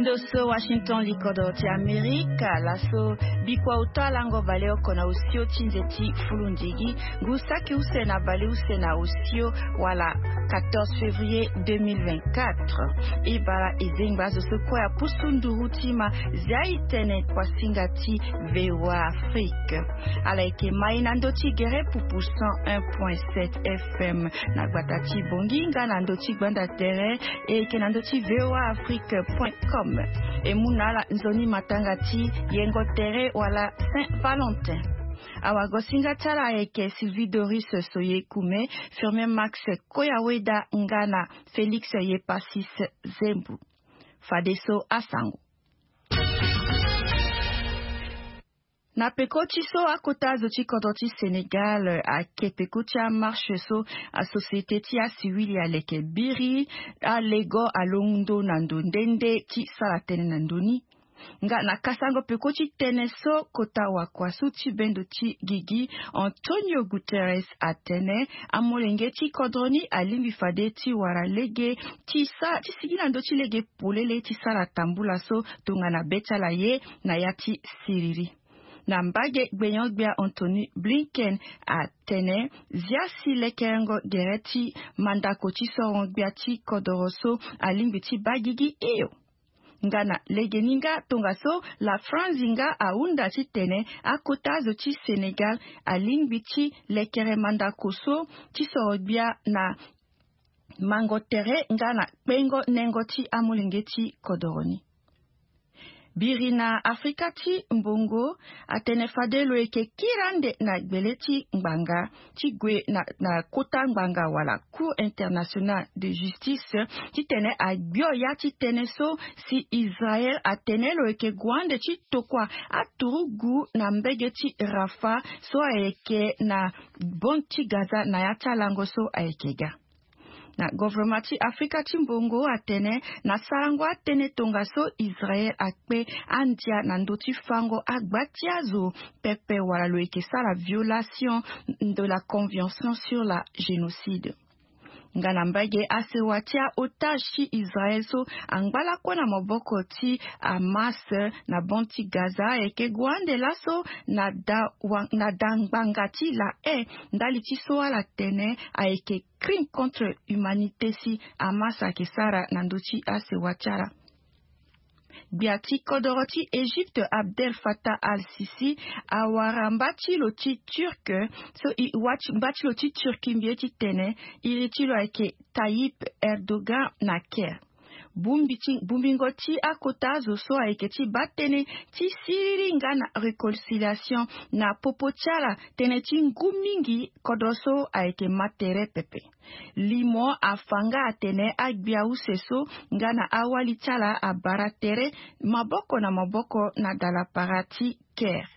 Ndoso Washington likodo ti Amerika laso bikwa utalango baleo kona usio chinzeti fulundigi gusaki usena bale usena usio wala 14 février 2024 ibara izingba zo kwa ya pusunduru tima zaitene kwa singati VOA Afrique alaike maina ndoti gere pupu 101.7 FM na gbatati bonginga na ndoti gbanda tere e kenandoti VOA Afrique.com et munala nzoni matangati yengo tere wala Saint Valentin awago singatala eke Sylvie Doris Soye Kume firme Max Koyaweda Ngana Félix Yepasis Zembu Fadeso Asango na pekoti so akota zoti kodoti Sénégal a kepekoti a marche so a société ti a siwili a leke biri a lego a londo nando ndende ti salatene nandoni nga na kasango pekoti tene so kota wakwa suti bendo ti gigi Antonio Guterres atene amolenge ti kodroni alimbi fade ti wara lege ti sigina ndo ti lege polele ti sala tambula so tongana betala ye na ya ti siriri na mbage gbenyongbia Anthony Blinken a tene ziasi lekerengo gereti mandako ti sorongbia ti kodoroso alimbi ti bagigi eyo ngana legeninga tongaso la franzinga aunda ti tene akotazo ti Sénégal alimbi ti lekere mandako so ti sorongbia na mangotere ngana kpengo nengo ti amolenge ti kodoroni Birina Afrika ti mbongo atene fade lo eke kirande na gbele ti ngbanga ti gwe na kota ngbanga wala Cour internationale de justice ti tene agbio ya ti tene so si Israel atene lo eke gwande ti tokwa aturugu na mbege ti Rafa so eke na bon ti Gaza na ya talango so aekega na government ti Afrika ti mbongo atene na sarango atene tonga so Israel akpe andia na ndoti fango agbatiazo pepe wala lo eke sala violation de la convention sur la génocide ngana mbage asewatia otage ti Israel so angbala kona moboko ti Hamas na bonti Gaza eke gwande laso na dangbanga ti la ndali ti so ala tene a eke crime contre humanité si Hamas akesara na ndochi asewatiara biati kodoroti Égypte Abdel Fattah al-Sisi awarambati loti turc so i wachmbati loti turki mbieti tene iriti lo ake Tayyip Erdogan na Caire bumbingo ti akota zo so ayeke ti batene ti siriri nga na réconciliation na popotiala tene ti ngumingi kodoso ayeke matere pepe limo afanga atene agbia use so nga na awali tiala abara tere maboko na maboko na dala parati Caire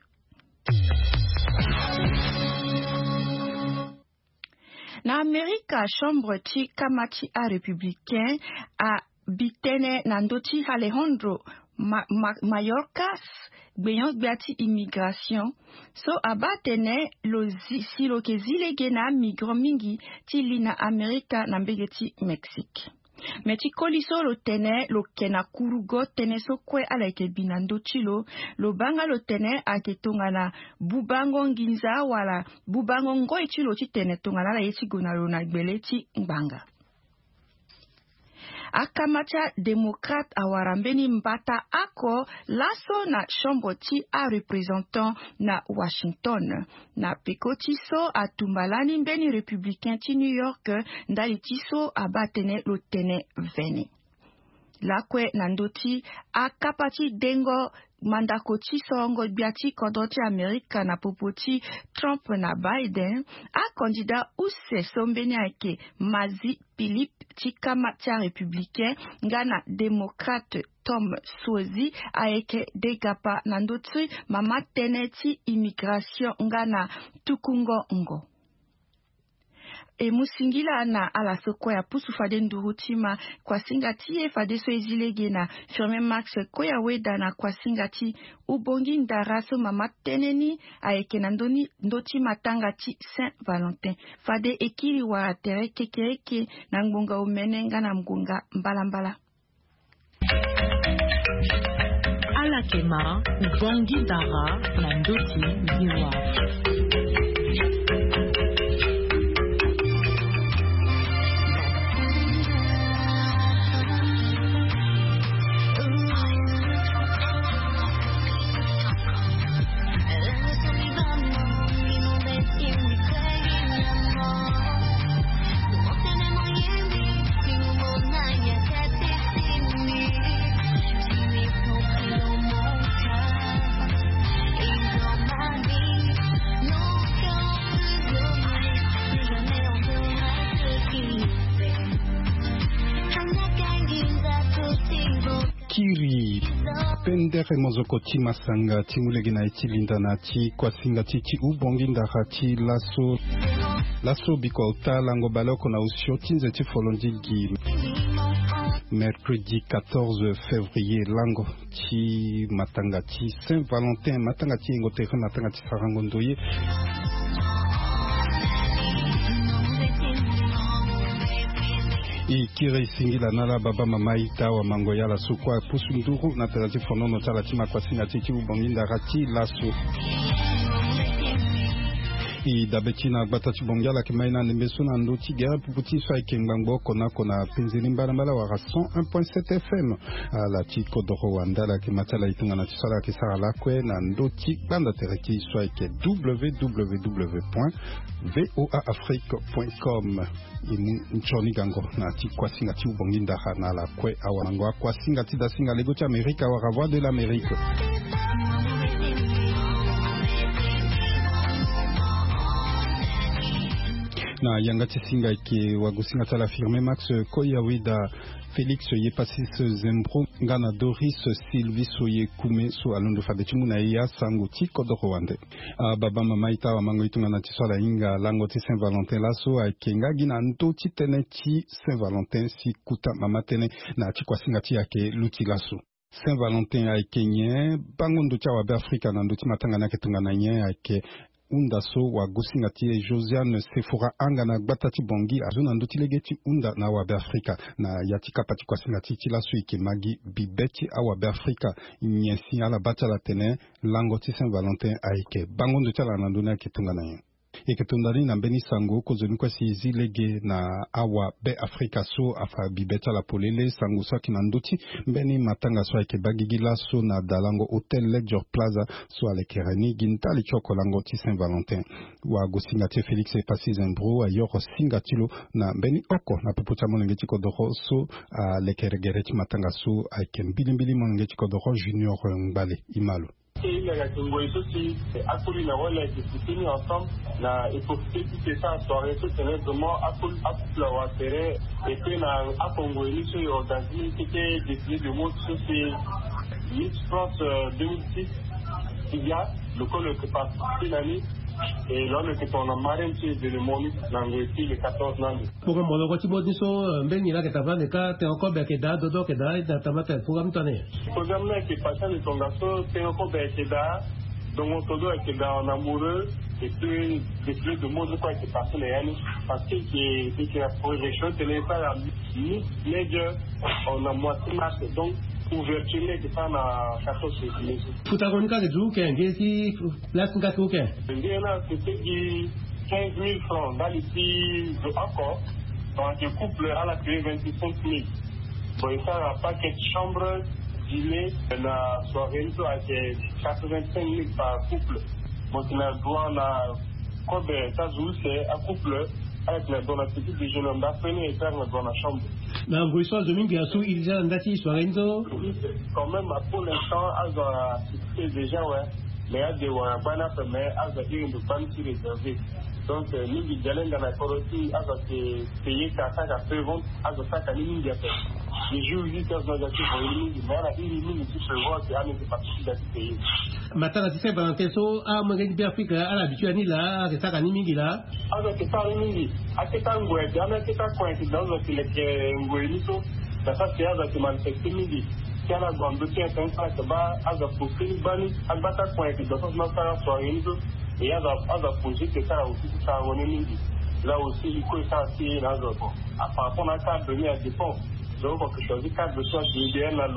na Amerika chambre ti kamati a républicain a bitene na ndoti Alejandro Mayorkas gbeyon gbeati immigration so abatene si lo ke zilege na migro mingi ti li na Amerika na mbege ti Mexique me ti koliso lo tene lo kena kurugo tene so kue ala yeke bina ndoti lo banga lo tene ayeke tongana bubango nginza wala bubango ngoi ti lo ti tene tongana ala ye ti gue na lo na gbele ti ngbanga akamata démocrate awarambeni mbata ako laso na chambre ti a représentant na Washington na pekoti so atumbalani mbeni républicain ti New York ndali ti so abatene lo tene vene lakue na ndoti akapati dengo mandako ti sorongo gbia ti kodro ti Amerika na popo ti Trump na Biden a candidat use so mbeni ayeke Mazi Philip ti kama ti républicain nga na démocrate Tom Suozzi ayeke degapa na ndoti mama tene ti immigration nga na tukungo ngo e musingila na ala soko ya pusu fade nduru tima kwa singati e fade so ezilege na firme Max Koyaweda na kwa singati ubongi ndaraso mama teneni ayeke na ndoti matanga ti Saint Valentin fade ekiri wara tere kekereke na ngbonga umene nga na mgonga mbala Alakema Ubongi Dara na Ndoti Ziwa. Kiri pendere mozoko ti masanga ti mulegi na iti linda na ti kwasinga ti ubongi ndara ti laso biko utalango baloko na usio tinze ti folondi gi mercredi 14 février lango ti matanga ti Saint-Valentin matanga ti engotere matanga ti sarango ndoye Ikire singila nala baba mama ita wa mangoya la sukwa pusunduru na terati fonono tala tima kwa singa titi ubonginda rati laso I dabetina batati bongiala kimaina nembeso na ndo tigera puputi so ikengbango kona penzeli mbala wa 101.7 FM la tiko do Rwanda la kimatala itunga na tisala kisara lakwe na ndo banda tereki so ike www.voaafrique.com Nchoni gango na ti kwa singa ti ubonginda na la kwe awanango kwa singa ti da singa lego ti Amerika wa voix de l'Amérique na yangati singa ke wagusinga tala firme Max Koyawida Félix Yepasis Zembro ngana Doris Sylvie Soye Kume so alondo fabetimu na ya sangoti kodo Rwanda baba mama ita wa mango itunga na tisola inga lango ti Saint-Valentin laso akenga gina ndo ti tene ti Saint-Valentin si kuta mama tene na ti kwasinga ti yake luti laso Saint-Valentin akenye bango ndo cha wa Afrika na ndo ti matanga na ketunga na nye ake unda so wa gusinga ti Josiane Sephora anga na gbatati bongi azuna ndo tilegeti unda na wa Afrika na yati kapati kwa singa ti la suike magi bibeti awa Afrika nyesi ala batala tene lango ti Saint-Valentin aike bango ndo tala na ndona kitunga na ye eketondani na mbeni sango kozoni kwa si zilege na awa Afrika so afa bibeta la polele sango so kina ndoti mbeni matanga so ake bagigila so na dalango Hotel Ledger Plaza so alekerani gintali choko lango ti Saint-Valentin wa gosinga ti Félix Yepasis Zembro ayoko singa tilo na mbeni oko na puputa monenge ti kodoro so alekeregere ti matanga so ake mbilimbili monenge ti kodoro Junior Ngbale Imalo Il y a aussi Akuli na wale discipline ensemble na profiter de ça soirée tout c'est vraiment Akuli la watere et puis na Akongo ni sur organisme qui était décidé de mode sur ces Miss France 2006 il y a le col que passe l'année et là le que on a marine de le monde dans le 14 nandi pour un mono quoti bodiso mbeni la ketava de ka te encore be keda dodo keda da tamata programme tane programme qui passe le tongaso te encore be keda donc todo keda en amoureux et puis des plus de monde quoi qui passe les années parce que qui a projection télé pas la média on a moitié marché donc ouverture de ça na 14 février. Futagonika de jou kengi si la singa ko ken. Là c'était 15 000 francs dans les pays de accord donc le couple à la payer 25 000. Bon ça n'a pas que chambre dîner la soirée avec 85 000 par couple. Donc il a droit à quoi ça joue c'est un couple avec la bonne petite déjeuner on a fait et faire dans la chambre. Na ngoiso domingue asu ilija ndati soirenzo quand même pour l'instant à c'est déjà ouais mais à des ouais bana mais à une de ban qui réservé donc nous dit d'aller dans la corruption à payer ça à faire vendre à ça à ligne de les jours 8 heures négatif pour une mais à une ligne qui se voit c'est à ne pas payer matanga ti Saint-Valentin so a mwengi bi Afrika ala bitu ni la ke saka ni mingi la alors que ça mingi a que ça ngwe jamais que ça coïncidence que les ngwe ni so ça c'est à que manifester mingi qui a la grande qui est un ça ba à la poster bani à bata coïncidence dans ça soirée ni so et à la projet que ça aussi ça on mingi là aussi il faut ça aussi là par rapport à ça donner à défense donc que choisir cadre de choix idéal là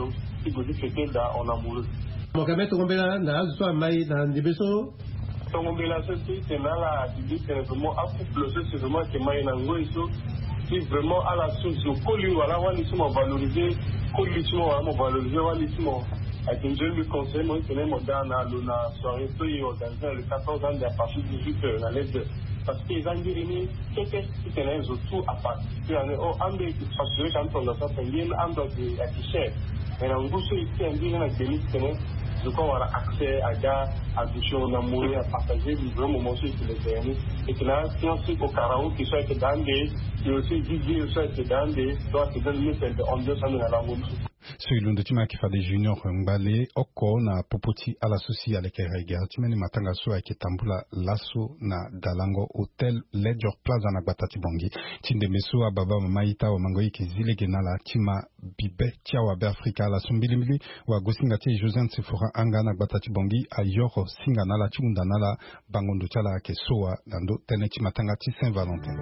Tigodi Fekeda en amoureux. Mokamet Tombela, Nazo Maï, Nandibeso. Tombela, c'est là, c'est vraiment un couple, c'est vraiment que Maï Nangoïso, qui vraiment à la source de Koli, voilà, on est souvent valorisé, Koli, on valorisé, on est souvent. Avec une jeune du conseil, moi, je tenais mon dans la soirée, organisée le 14 ans à partir de 18h, dans l'aide. Parce que les Anglais, qu'est-ce qu'ils ont tout à participer à l'Amérique qui s'assure quand on a ça, c'est bien, on doit être cher. Mais dans le bouche, ici, on dit qu'on a des je crois avoir accès à gars, à toucher en amour, à partager des vrais moments sur les terrains. Et que là, si on sait qu'au karaoké, qui soit été dans des, et aussi DJ, soit été dans des, doit se donner celle de 200 000 à la monde. Soilundo tima kifade junior mbale oko na popoti ala sosi ale kerega timeni matanga so ake tambula laso na Dalango Hotel Ledger Plaza na Gbatati Bongi tinde meso ababa mamaita wa mangoyi kizile genala tima bibe tia wa be Afrika la sombilimili wa gosinga tie Josiane Sephora anga na Gbatati Bongi ayoro singa nala chimunda nala bangondo chala ake soa dando tene chimatanga ti Saint-Valentin.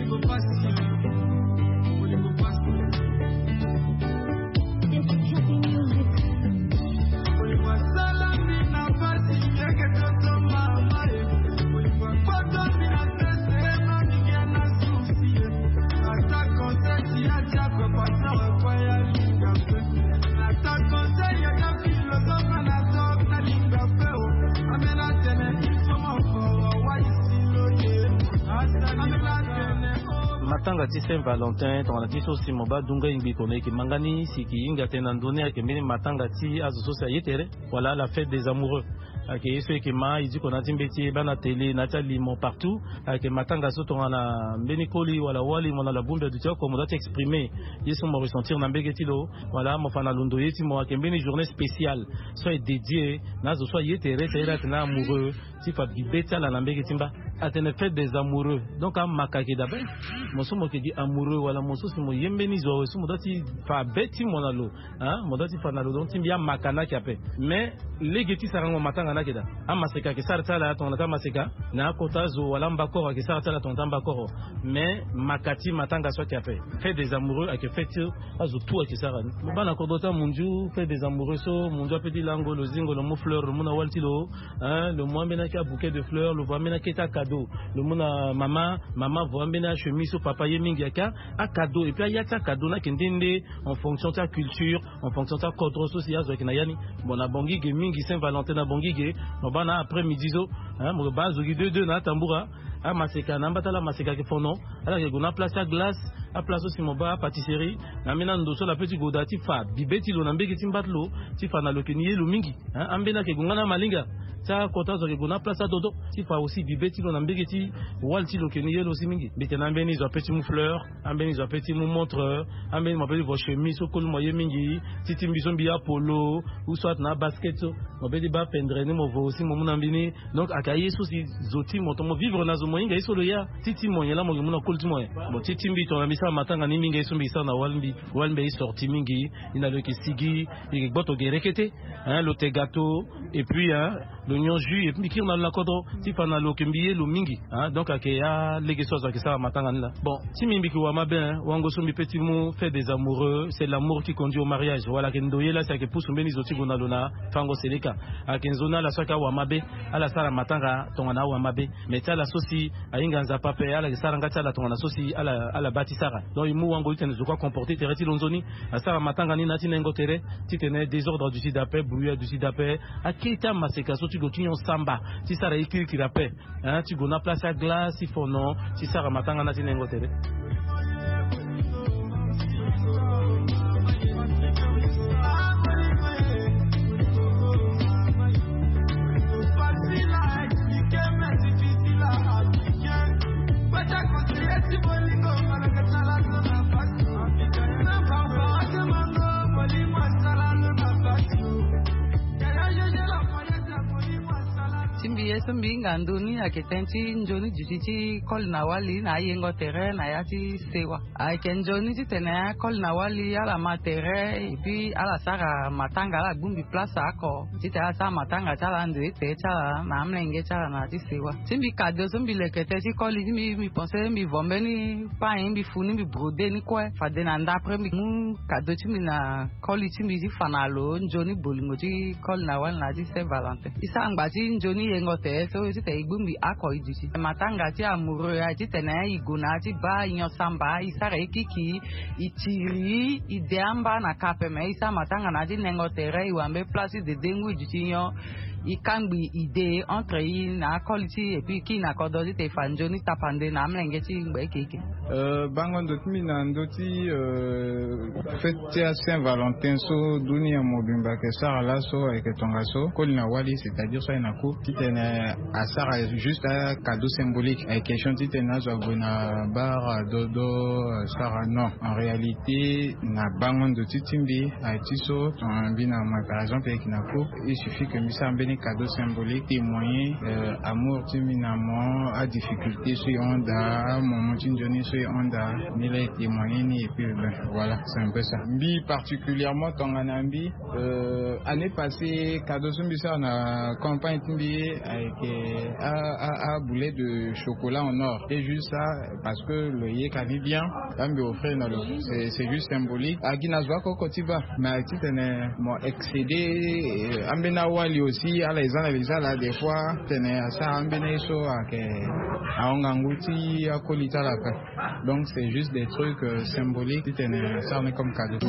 Matanga ti Saint-Valentin ton ti so simoba dunga ingbi kone ki mangani siki inga tena ndone ke mini matanga ti azo so yetere voilà la fête des amoureux ke so ke ma izi kona timbeti bana télé na ta limon partout ke matanga so ton na mbeni koli wala wali mona la bumbe du tio comme doit exprimer yeso mo ressentir na mbegeti lo voilà mo fana lundo yeti mo ke mbeni journée spéciale soit dédiée na zo so yetere tera tena amoureux ti fa bibeta la mbegeti mba atene fête des amoureux donc am makake d'abord moso mo ke di amoureux wala moso si mo yembeni zo so mo dati fa beti mona lo hein mo dati fa na lo donc timbia makana ki ape mais legeti sarango matanga na keda amaseka ke sarta la ton na maseka na kota zo wala mbakoro ke sarta la ton mbakoro mais makati matanga so ki ape fête des amoureux ak fête azo tout ak sarani mo bana ko dota munju fête des amoureux so munju apeti lango lo zingo lo mo fleur lo mona waltilo hein le moi mena ka bouquet de fleurs le voit mena keta cadeau le mona maman voit mena chemise au papa yemingi aka a cadeau et puis il y a ta cadeau na kendende en fonction de ta culture en fonction de ta code social zo kinayani bona bongi ge mingi Saint-Valentin na bongi ge no bana après midi zo hein mo bazo gi 2 na tambura a maseka na mbata maseka ke fono ala ke gona place à glace a place aussi mo ba pâtisserie na mena ndoso la petit godati fa bibeti lo na mbeki timbatlo ti fa na lokeni lo mingi hein ambena ke gongana malinga ta kota zo ke gona place à dodo ti fa aussi bibeti lo na mbeki walti lo keni lo simingi bitena mbeni zo petit mou fleur ambeni zo petit mou montreur ambeni mo petit vo chemise so kol moye mingi titi mbiso mbia polo ou soit na basket so mo be di ba pendre ni mo vo aussi mo muna mbini donc akaye so si zoti mo to mo vivre na zo moyinga iso lo ya titi mo yela mo muna kolti mo bo titi mbi to na misa matanga ni mingi iso mbi sa na walmbi sorti mingi ina le kisigi i boto gerekete hein le gâteau et puis hein l'oignon jus et puis qui on a la kodo ti fa na lo kembiye lo mingi hein donc akeya legeso za kisa matanga la bon ti mimbi ki wa mabe wango so mi petit mot fait des amoureux c'est l'amour qui conduit au mariage voilà kendoye la c'est que pousse mbeni zoti gona lona fango seleka akenzona la saka wa mabe ala sala matanga tongana wa mabe meta la sosi ainga nza pape ala sala ngata la tongana sosi ala bati sara donc imu wango itene zo quoi comporter tereti lonzoni asala matanga ni nati nengo tere ti tene désordre du sud d'appel brouillard du sud d'appel akita maseka so ti go tinyo samba ti sara ikiri kirape hein ti gona place à glace si fono ti sara matanga nati nengo tere. sumbi nganduni aketenchi njoni jichichi kol na wali na yengo terrain na yati sewa akenjoni titena kol na wali ala matere et puis ala sara matanga la bumbi place ako tita sa matanga chala ndwe te chala na amlenge chala na ti sewa simbi kado sumbi leketechi kol mi pense mi vombeni pa mi funi mi brode ni kwa fade na ndapre mi kado chimi na kol chimi ji fanalo njoni bolingo ji kol na wali na ji Saint Valentin isa ngbaji njoni yengo te so tita igbumbi ako iditi matanga ti amuro ya tita na iguna ti ba nyosamba isa rekiki itiri ideamba na kapeme isa matanga na di nengo tere iwambe place de dengu jitinyo ikangbi ide entre yi na quality et puis ki na kododi te fanjoni tapande na mlenge ti ngbe keke bango ndotimi na ndoti fête à Saint-Valentin so dunia mobimba ke sara la so et que tonga so kolina wali c'est-à-dire ça na coupe titena a sara juste un cadeau symbolique avec question titena zo bona bar dodo sara non en réalité na bango ndoti timbi a tiso en bina par exemple avec na coupe il suffit que mi sambe cadeau symbolique témoigner amour timinamment à difficulté sur onda moment tinjoni sur onda ni les témoigner ni et puis voilà c'est un peu ça mbi particulièrement tonganambi année passée cadeau symbolique on a campagne timbi avec à boulet de chocolat en or et juste ça parce que le yekali bien tambi offrir c'est juste symbolique à Guinazwa kokotiba mais titene mo excédé ambena wali aussi à les analyser là des fois tenez ça ambena so ake aonganguti akolita la paix donc c'est juste des trucs symboliques titene ça on est comme cadeau.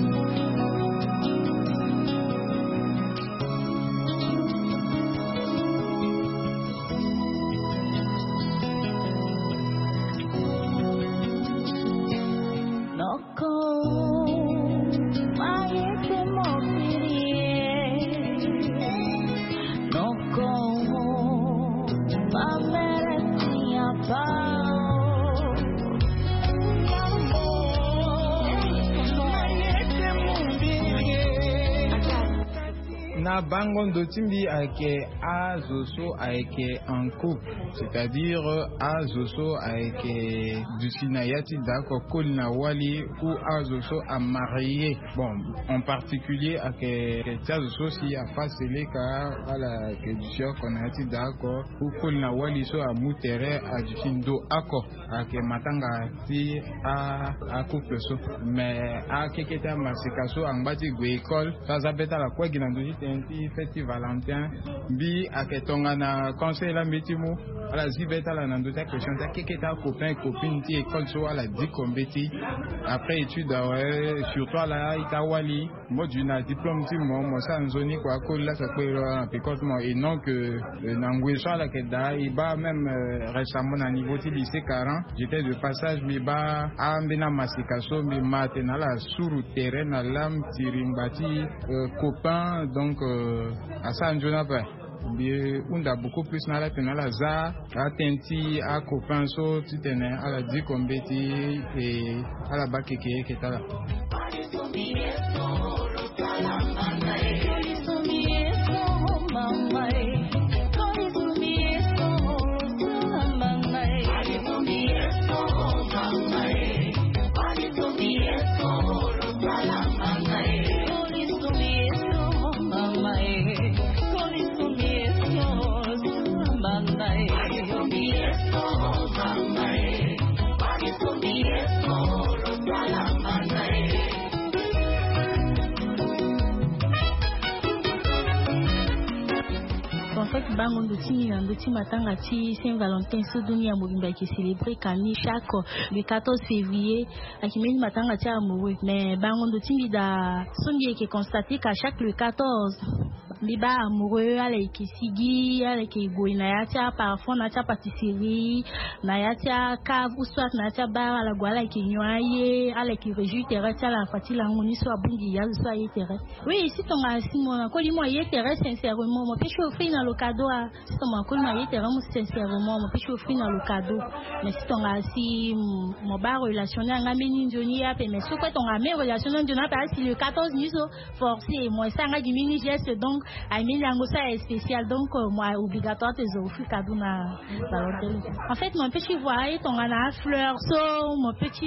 Bangon dotimbi avec azoso avec en couple, c'est-à-dire azoso avec du sinayati d'accord kolina wali ou azoso à marier. Bon, en particulier avec azoso si a facilé car à la question qu'on a dit d'accord ou kolina wali so à mutere à du findo accord avec matanga si à couple so mais à keketa masikaso en bati go école ça zabeta la quoi ginandoji fête Valentin bi aketonga na conseil la metimu ala zibeta la nandota question ta keketa copain copine ti école so ala di kombeti après étude surtout la itawali mode na diplôme ti mo sa nzoni kwa kola sa kwero picotement et non que nangwe so la keda iba même récemment na niveau ti lycée 40 j'étais de passage mi ba ambena masikaso mi matena la suru terrain na lam tirimbati copain donc à ça on pas unda beaucoup plus na la penala za atenti a copain so titene à la di kombeti et à la bakeke ketala bango ndotini na ndoti matanga ti Saint-Valentin so dunia mobimba qui célébrer kani chaque le 14 février akimeni matanga ti amoureux mais bango ndotini da songi qui constater qu'à chaque le 14 liba amoureux ale ki sigi ale ki goina ya tia parfum na tia pâtisserie na ya tia cave ou soit na tia bar ala gwala ki nyoaye ale ki réjouir terre tia la fatila ngoni so abungi ya so aye terre oui si ton asimo ko li mo aye terre sincèrement mo peut chauffer dans le cadeau si ton ko mo aye terre mo sincèrement mo peut chauffer dans le cadeau mais si ton asi mo ba relationner ngameni njoni ya pe mais so ko ton ame relationner njona pa si le 14 niso forcé moi ça nga dimini geste donc Aimé yango ça est spécial donc moi obligatoire te offrir cadeau na Valentin. En fait mon petit voile ton ana fleur so mon petit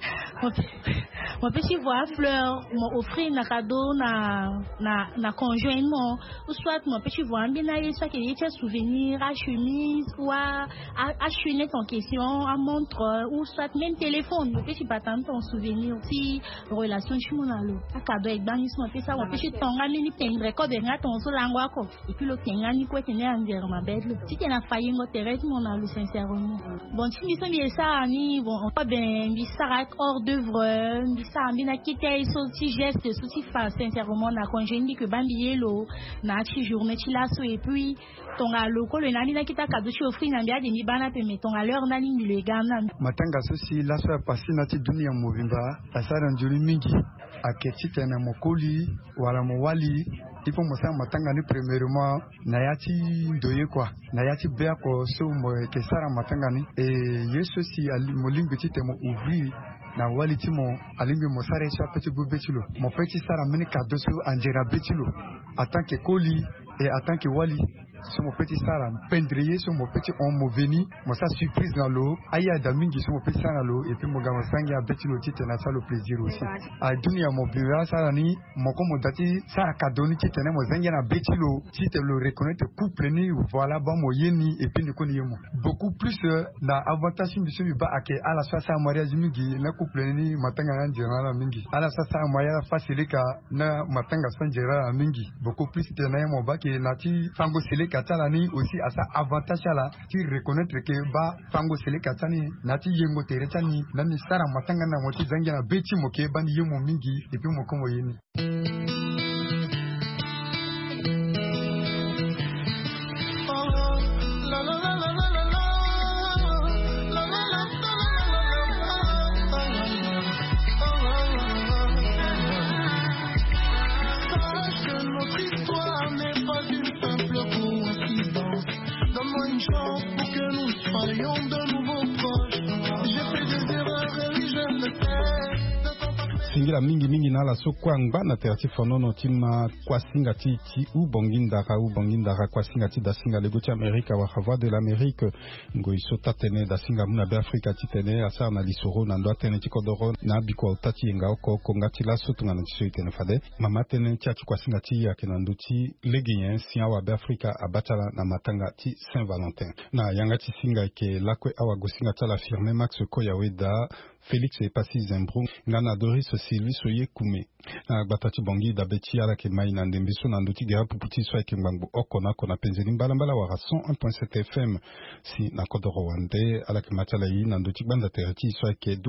voile fleur m'offrir na cadeau na conjointement ou soit mon petit voile bien là soit qu'il y ait souvenir à chemise ou à chaîner ton question à montre ou soit même téléphone mon petit bâton ton souvenir si relation chez mon allo à cadeau avec banis mon petit ça mon petit ton ami ni pendre ko de ngata on so langwa ko et puis le tenga ni ko tenir en ma bête si tu n'as failli mo terre mon allo sincèrement bon si nous sommes ça ni bon pas ben bisara hors d'œuvre bisara bina quitter ce geste ce fa sincèrement na congénie que bambielo na chi journée chi lasso et puis ton allo ko le nani na kita cadeau chi offrir na bia de ni bana pe meton à l'heure nani ni le gana matanga sosi lasso ya pasi na ti dunia mobimba asara njuri mingi aketi tena mokoli wala mowali ipo mosa matanga ni premièrement na yati doye kwa na yati bea ko so mo ke sara matanga ni yeso si ali molimbi ti temo ouvrir na wali ti mo alimbi mo sare so petit bu betilo mo petit sara mini cadeau so anjera betilo en tant que coli et en tant que wali sur mon petit sara pendrier sur mon petit on mo veni mo sa surprise dans l'eau aya da mingi sur mon petit sara l'eau et puis mo gama sangi a betilo ti tena ça le plaisir aussi a dunia mo bira sara ni mo ko mo dati sara cadeau ni ti tena mo zangi na betilo ti te le reconnaître couple ni voilà ba mo yeni et puis ni ko ni yemo beaucoup plus na avantage mi so mi ba ake ala sa mariage mingi na couple ni matanga na njera mingi ala sa mariage facile ka na matanga sanjera mingi beaucoup plus tena mo ba ke na ti fango sele Katani aussi à ça avantage là tu reconnaître que ba fango sele katani nati yengo teretani nani sara matanga na moti zangi na beti moke bani yemo mingi et puis moko moyeni singira mingi na la so kwangba na terati fonono tima kwa singa ti u bongindara kwa singa ti da singa lego ti Amerika wa Voix de l'Amérique ngo iso tatene da singa muna be Afrika ti tene asa na lisoro na ndo tene ti kodoro na biko utati nga oko konga ti la so tunga na ti so tene fade mama tene ti kwa singa ti ya kenando ti legiyen sia wa be Afrika abatala na matanga ti Saint-Valentin na yanga ti singa ke lakwe awa go singa ta la firme Max Koyaweda Félix Epasi Zembro ngana Doris Sylvie Soye Kume na batati bongi da beti ala ke mai na ndembiso na nduti gera puputi so ke ngbangu okona kona penzeli mbala wa 101.7 FM si na kodoro wande ala ke matala yi na nduti banda terati so ke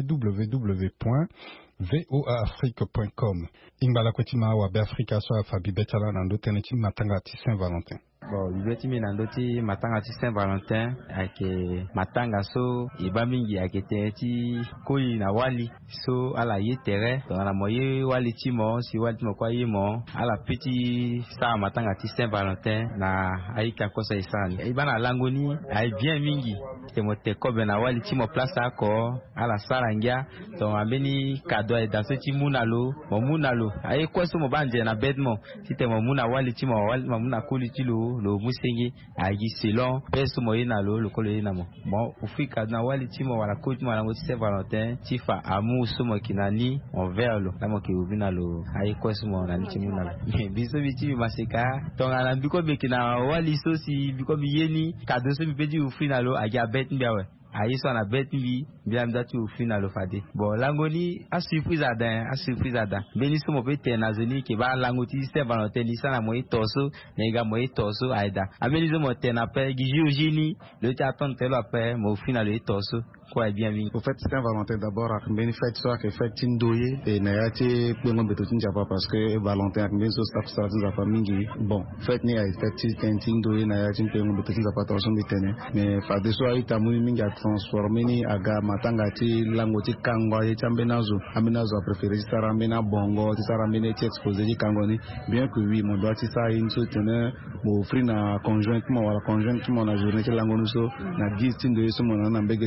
www.voaafrique.com imbala kwetima wa be Afrika so Fabi Betala na nduti teneti matanga ti Saint-Valentin. Bon, ibeti mi nandoti matanga ti Saint-Valentin ake matanga so ibamingi ake ti koi na wali so ala ye tere to na moye wali ti mo si wali ti mo kwa ye mo ala peti sa matanga ti Saint-Valentin na aika kosa isani ibana langoni ai bien mingi te mo te kobe na wali ti mo place ako ala sarangia to ambeni cadeau e dans ti munalo ai koso mo banje na bedmo ti te mo muna wali ti mo wali mo muna kuli ti lo musengi agi selon peso moyena lo kolo yena mo ufika na wali timo wala ko timo na ngoti Saint-Valentin tifa amu somo kinani envers lo na mo ke ubina lo ai koso mo na timo na biso biti maseka tonga na biko bekina wali sosi biko biyeni kado so bipeji ufina lo agi abet mbiawe ayi so na bet bi biam datu ufina lo fade bon langoni a surprise ada beni so mo pete na zoni ke ba langoti Saint-Valentin ni sana mo itoso nega mo itoso aida ameni zo mo tena pe gijini le chaton telo pe mo ufina lo itoso quoi bien mi au fait Saint-Valentin d'abord ak beni fête so ak fête tindoye et na yati pengo beto tinjapa parce que Valentin ak benzo sa tinjapa mingi bon fête ni ay fête tindoye na yati pengo beto tinjapa to so mitene mais fade so ay tamu mingi transformer ni aga matanga ti lango ti kango ye chambenazo amenazo a préféré sara mena bongo ti sara mena ti exposé ti kango ni bien que oui mon doit ti sa in so tene mo offrir na conjointement wala conjointement na journée ti lango no so na 10 tin de so mo na mbege ti lo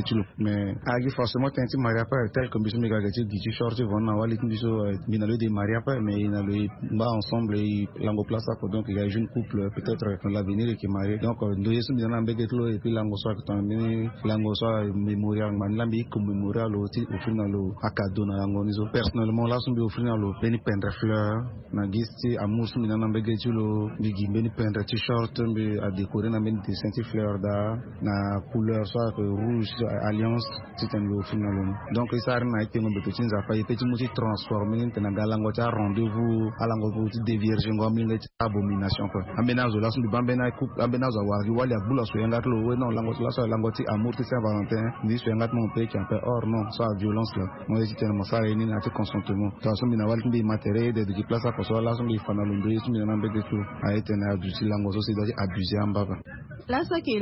mais agi forcément tenti maria pas tel comme biso megagati gichi short vona wali biso binalo de maria pas mais il a le ba ensemble et lango place quoi donc il y a un jeune couple peut-être dans l'avenir qui marié donc nous yesu binana mbegeklo et puis lango so que lango so mémorial man lambi comme mémorial au final à cadeau na lango nizo personnellement là sombi au final beni pendre fleur na gisti amour sombi na mbegeti lo bigi beni pendre t-shirt mbi à décorer na beni dessin fleur da na couleur soit rouge alliance c'est un au final donc ça na été no beto tinza pa petit muti transformer na lango ta rendez-vous à lango pour des vierges ngombi les abomination quoi amenazo là sombi bambena couple amenazo wari wali abula so yangat lo non lango là so lango ti amour ti Saint-Valentin ni so yangat mon pays qui en fait or non ça violence là moi j'ai tellement ça et ni na te consentement to sombi na wali mbi matériel de place à so là sombi fanalundo sombi na mbege tout a été na du lango so c'est abuser en baba là ce qui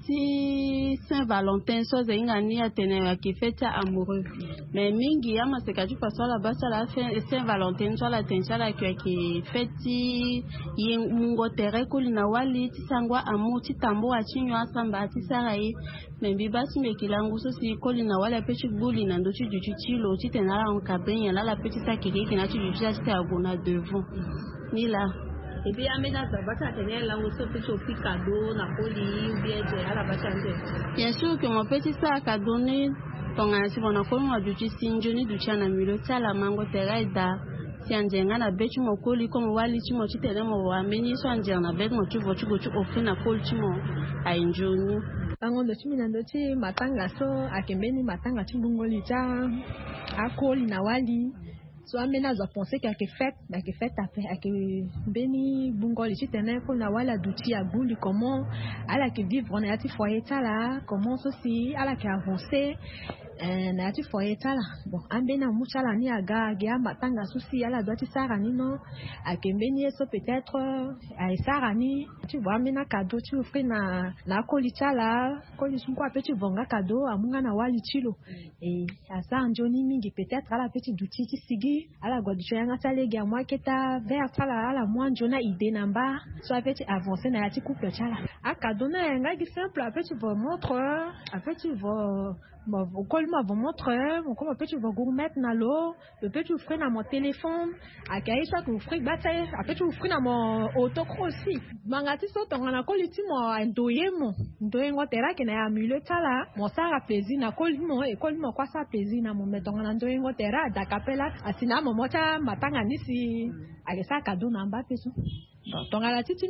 langoti Saint-Valentin so zingani atene qui fête amoureux mais mingi ya masekaju paso la basa la Saint-Valentin so la tension la qui fête mungo tere kulina wali tisangwa amu titambo achinyo asamba tisarai membi basi mekilangu so si kulina wali apechi buli na ndochi duchilo titenala en cabine là la petite sakiri qui na tu juste agona devant ni là et puis amena zabata tenela langu so petit au cadeau na poli ou bien à la bachande bien sûr que mon petit sac a donné ton asi bona ko mo duchi sinjoni duchana milo tala mango teraida sianjenga na bechi mokoli comme wali chimo chitele mo ameni so anjenga na bet mo chuvo chugo chugo ofina kol chimo ainjoni bango ndo chimi na ndochi matanga so akembeni matanga chimbungoli cha akoli na wali so amena za penser que fait après akembeni bungoli chitene ko na wala duchi aguli comment ala que vivre na ati foyer tala comment ceci ala que avancer na ati foyer tala bon ambena muchala ni aga ga matanga susi ala doiti sara ni no akembeni so peut-être ai sara ni tu vois amena cadeau tu offre na koli tala koli sunko apeti vonga cadeau amunga na wali chilo et asa njoni mingi peut-être ala petit duti ti sigi ala godjo yanga salegi amwa keta vers tala ala mwa njona idée namba so apeti avancer na ati couple tala a cadeau na yanga qui simple apeti vo montre apeti vo au colma vont montrer comment peut-tu vas mettre dans l'eau le peut tu offrir dans mon téléphone à quel ça que offrir bataille après tu offrir dans mon autocross aussi mangati so ton na koliti mo ndoye ngo tera ke na amule tala mo sara plaisir na kolimo e kolimo kwa sa plaisir na mo metonga na ndoye ngo tera da kapela asina mo mocha matanga nisi agesa kado na mba peso donc à la petite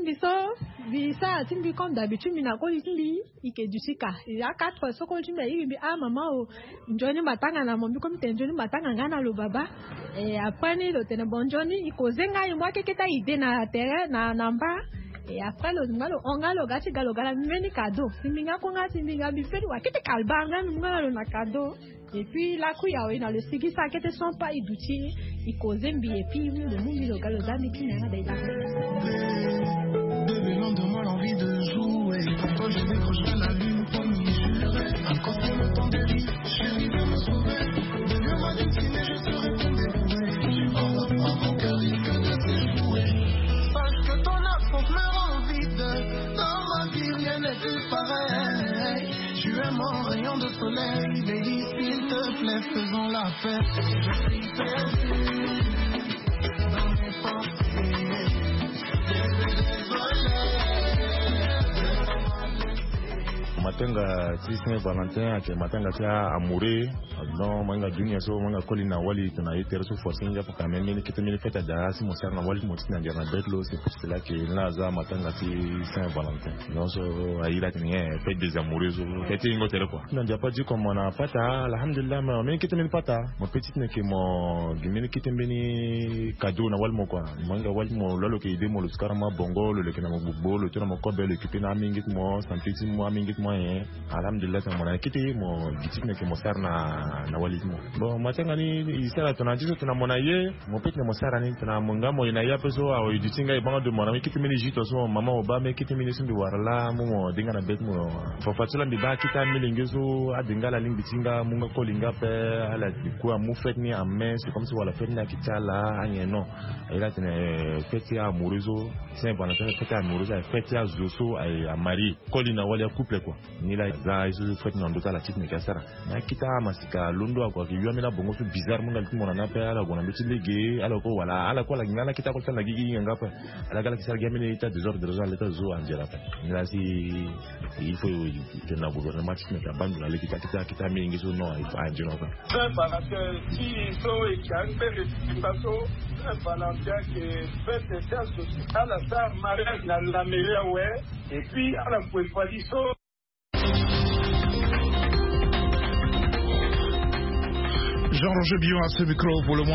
visa timbi comme d'habitude mina ko timbi ike dusika ya 4 so ko timbi ibi mama o njoni matanga na mombi comme tenjoni matanga ngana lo baba et après ni lo tene bonjoni ikozenga imwa keketa ide na terrain na namba et après lo ngalo ongalo gati galo gala meni cadeau siminga ko ngati minga bifeli wa kete kalbanga ngalo na cadeau et puis la kuya we na le sigi sa kete son pas iduti ikozembi et puis le mundi lo galo zami kinanga da le lendemain l'envie de jouer pour toi je décrocherai la lune pour m'y jurer quand c'est le temps de vie chérie de me sauver de mieux ma destinée je serai ton dévoué tu penses pas mon cœur risque de s'échouer sache que ton absence me rend vide dans ma vie rien n'est plus pareil tu es mon rayon de soleil baby s'il te plaît faisons la fête je suis perdu dans mes pensées matanga ti Saint-Valentin ake matanga tia amoureux non manga dunia so manga kolina wali tuna iter so forcing ya pour même ni kitemi fête da si mon sœur na wali mo tina na betlo c'est pour cela que là za matanga ti Saint-Valentin non so aira ni fête des amoureux so fête ingo tere quoi non j'ai pas dit comme on a pata alhamdulillah mais kitemi pata mon petite ne que mon gimeni kitemi ni cadeau na wali mo quoi manga wali mo lolo ke ide mo lo skarma bongo le ke na mo bubo le tuna mo kobe le kipina mingit mo santiti mo mingit mo alhamdulillah tamona kiti mo gitine ke mo na walismo bon matanga ni isara tunajizo tunamona ye mo pete mo sara ni tuna monga mo ina ya peso a oyitinga ibanga de mona kiti mini jito so mama oba me kiti mini sumbi warala mo dinga na bet mo fo fatula mbi ba kita milingezo adinga la lingi tinga munga ko linga pe ala ku amu fet ni amen c'est comme si wala fet na kitala anye non ila tene feti amoureuse Saint-Valentin feti amoureuse feti azoso a mari kolina wala couple quoi ni la za isu fret na ndota la tip ne kasara na kita masika londo kwa ki yamela bongo su bizarre mon galti mon na pe ala gona beti lege ala ko wala ala ko la ngana kita ko sana gigi ngapa ala kala kisar gamene ita désordre réseau l'état zo anjera pa ni la si il faut que na gouvernement ne ka bandu la kita mingi so no il faut anjera pa parce que si so e kan pe restitution Valentin qui fait des choses à la star mariage dans la meilleure ouais et puis à la poisson. Jean-Roger Bion à ce micro pour le monde.